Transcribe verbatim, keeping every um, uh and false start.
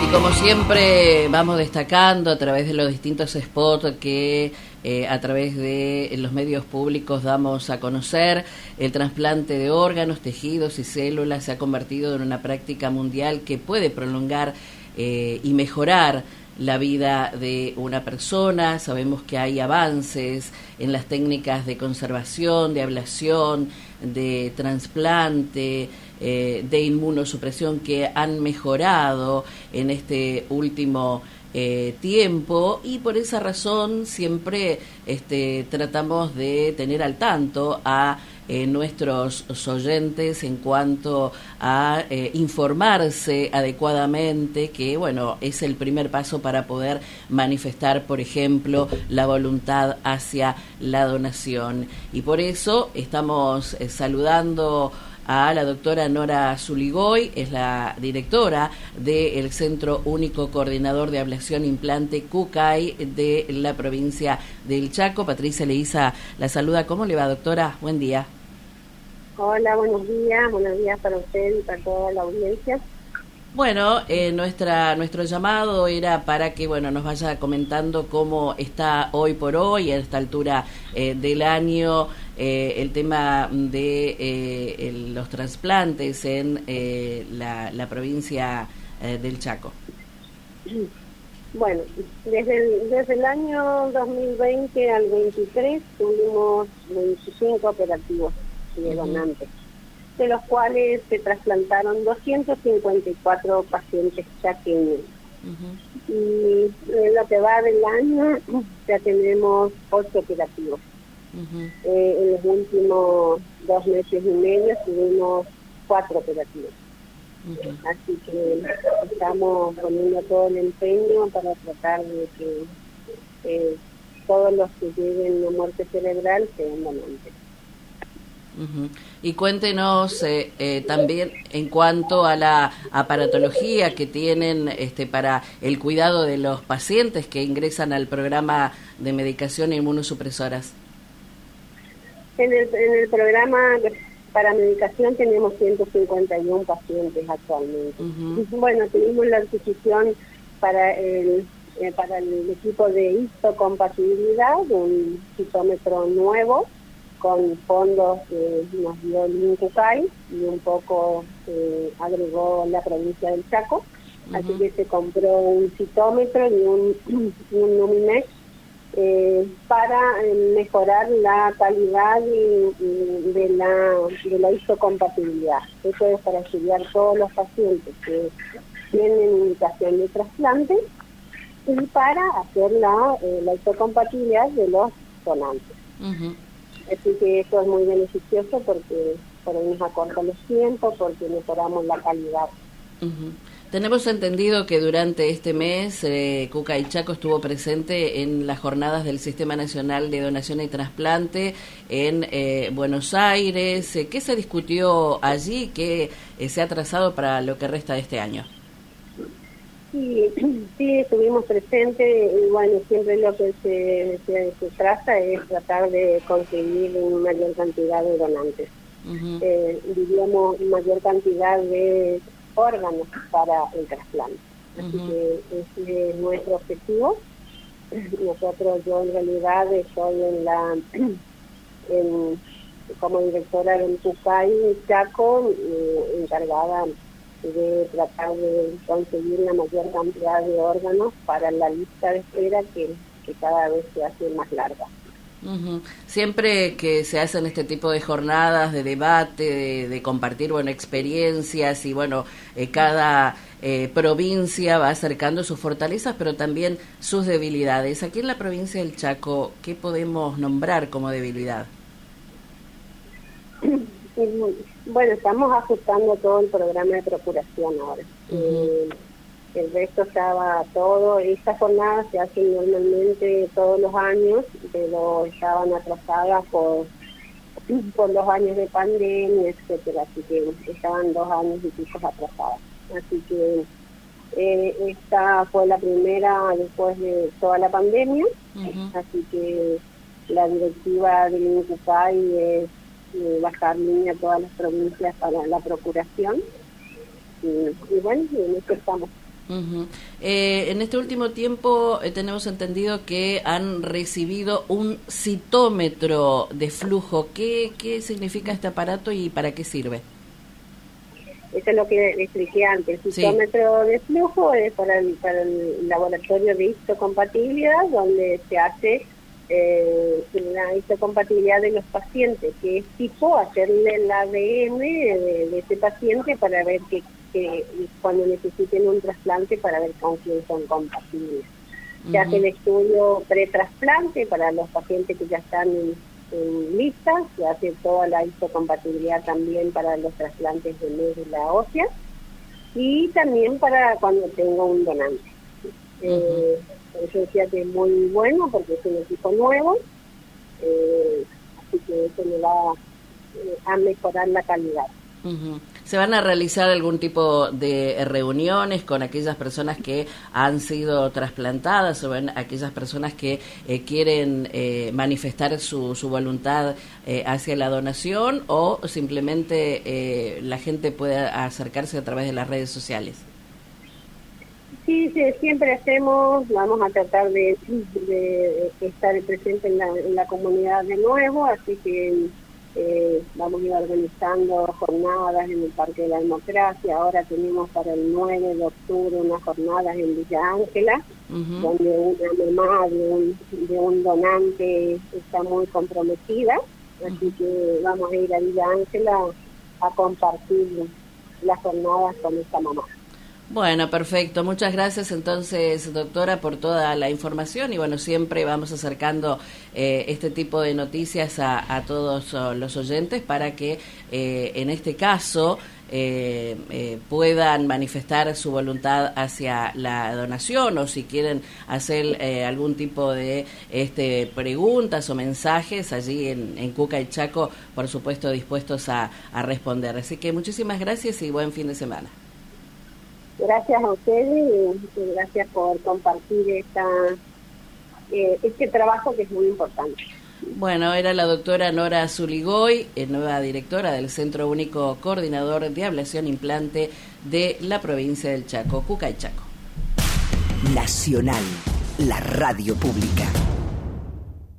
Y como siempre vamos destacando a través de los distintos spots que eh, a través de los medios públicos damos a conocer, el trasplante de órganos, tejidos y células se ha convertido en una práctica mundial que puede prolongar eh, y mejorar la vida de una persona. Sabemos que hay avances en las técnicas de conservación, de ablación, de trasplante, eh, de inmunosupresión que han mejorado en este último eh, tiempo, y por esa razón siempre este, tratamos de tener al tanto a Eh, nuestros oyentes en cuanto a eh, informarse adecuadamente, que bueno, es el primer paso para poder manifestar, por ejemplo, la voluntad hacia la donación. Y por eso estamos eh, saludando a la doctora Nora Zuligoy, es la directora del Centro Único Coordinador de Ablación e Implante CUCAI de la provincia del Chaco. Patricia Leiza la saluda. ¿Cómo le va, doctora? Buen día. Hola, buenos días, buenos días para usted y para toda la audiencia. Bueno, eh, nuestra nuestro llamado era para que bueno nos vaya comentando cómo está hoy por hoy, a esta altura eh, del año, eh, el tema de eh, el, los trasplantes en eh, la, la provincia eh, del Chaco. Bueno, desde el, desde el año dos mil veinte al veintitrés tuvimos veinticinco operativos de donantes, uh-huh. de los cuales se trasplantaron doscientos cincuenta y cuatro pacientes chaqueños. Uh-huh. Y en lo que va del año ya tenemos ocho operativos. Uh-huh. Eh, en los últimos dos meses y medio tuvimos cuatro operativos. Uh-huh. Así que estamos poniendo todo el empeño para tratar de que eh, todos los que lleguen a muerte cerebral sean donantes. Uh-huh. Y cuéntenos eh, eh, también en cuanto a la aparatología que tienen este, para el cuidado de los pacientes que ingresan al programa de medicación e inmunosupresoras. En el, en el programa para medicación tenemos ciento cincuenta y uno pacientes actualmente. Uh-huh. Bueno, tuvimos la adquisición para el, eh, para el equipo de histocompatibilidad, un citómetro nuevo, con fondos que nos dio el INCUCAI y un poco eh, agregó la provincia del Chaco. Uh-huh. Así que se compró un citómetro y un, un Numimex eh, para eh, mejorar la calidad y, y de la de la histocompatibilidad. Eso es para estudiar todos los pacientes que tienen indicación de trasplante y para hacer la, eh, la histocompatibilidad de los donantes. Uh-huh. Así que eso es muy beneficioso porque por ahí nos acorta los tiempos, porque mejoramos la calidad. Uh-huh. Tenemos entendido que durante este mes eh, CUCAI Chaco estuvo presente en las jornadas del Sistema Nacional de Donación y Trasplante en eh, Buenos Aires. ¿Qué se discutió allí? ¿Qué eh, se ha trazado para lo que resta de este año? Sí, sí, estuvimos presentes y bueno, siempre lo que se, se, se trata es tratar de conseguir una mayor cantidad de donantes. Uh-huh. Eh, diríamos mayor cantidad de órganos para el trasplante. Así uh-huh. que ese es nuestro objetivo. Nosotros, yo en realidad estoy en la, en, como directora del CUCAI Chaco, eh, encargada de tratar de conseguir la mayor cantidad de órganos para la lista de espera que, que cada vez se hace más larga. Uh-huh. Siempre que se hacen este tipo de jornadas de debate, de, de compartir bueno experiencias y bueno eh, cada eh, provincia va acercando sus fortalezas pero también sus debilidades. Aquí en la provincia del Chaco, ¿qué podemos nombrar como debilidad? Bueno, estamos ajustando todo el programa de procuración ahora. Uh-huh. Eh, el resto estaba todo, estas jornadas se hacen normalmente todos los años, pero estaban atrasadas por, por los años de pandemia, etcétera, así que estaban dos años y pico atrasadas. Así que eh, esta fue la primera después de toda la pandemia, uh-huh. así que la directiva del INCUCAI es eh, bajar línea a todas las provincias para la procuración y, y bueno, y en eso estamos. Uh-huh. Eh, en este último tiempo eh, tenemos entendido que han recibido un citómetro de flujo. ¿Qué, qué significa este aparato y para qué sirve? Eso es lo que expliqué antes. El citómetro sí. de flujo es para el, para el laboratorio de histocompatibilidad, donde se hace eh, la histocompatibilidad de los pacientes, que es tipo hacerle el A D N de, de ese paciente para ver que, que cuando necesiten un trasplante, para ver con quién son compatibles. Uh-huh. Se hace el estudio pre-trasplante para los pacientes que ya están en, en lista, se hace toda la histocompatibilidad también para los trasplantes de médula ósea y también para cuando tengo un donante. Uh-huh. eh, Yo decía que es muy bueno porque es un equipo nuevo, eh, así que eso me va eh, a mejorar la calidad. Uh-huh. ¿Se van a realizar algún tipo de reuniones con aquellas personas que han sido trasplantadas o ven aquellas personas que eh, quieren eh, manifestar su, su voluntad eh, hacia la donación, o simplemente eh, la gente puede acercarse a través de las redes sociales? Sí, sí, siempre hacemos, vamos a tratar de, de estar presente en la, en la comunidad de nuevo, así que eh, vamos a ir organizando jornadas en el Parque de la Democracia. Ahora tenemos para el nueve de octubre unas jornadas en Villa Ángela, uh-huh. donde una mamá de un, de un donante está muy comprometida, así uh-huh. que vamos a ir a Villa Ángela a compartir las jornadas con esta mamá. Bueno, perfecto. Muchas gracias entonces, doctora, por toda la información y bueno, siempre vamos acercando eh, este tipo de noticias a, a todos uh, los oyentes para que eh, en este caso eh, eh, puedan manifestar su voluntad hacia la donación, o si quieren hacer eh, algún tipo de este preguntas o mensajes allí en, en Cuca y Chaco, por supuesto dispuestos a, a responder. Así que muchísimas gracias y buen fin de semana. Gracias a ustedes y gracias por compartir esta, eh, este trabajo que es muy importante. Bueno, era la doctora Nora Zuligoy, eh, nueva directora del Centro Único Coordinador de Ablación Implante de la provincia del Chaco, Cuca y Chaco. Nacional, la radio pública.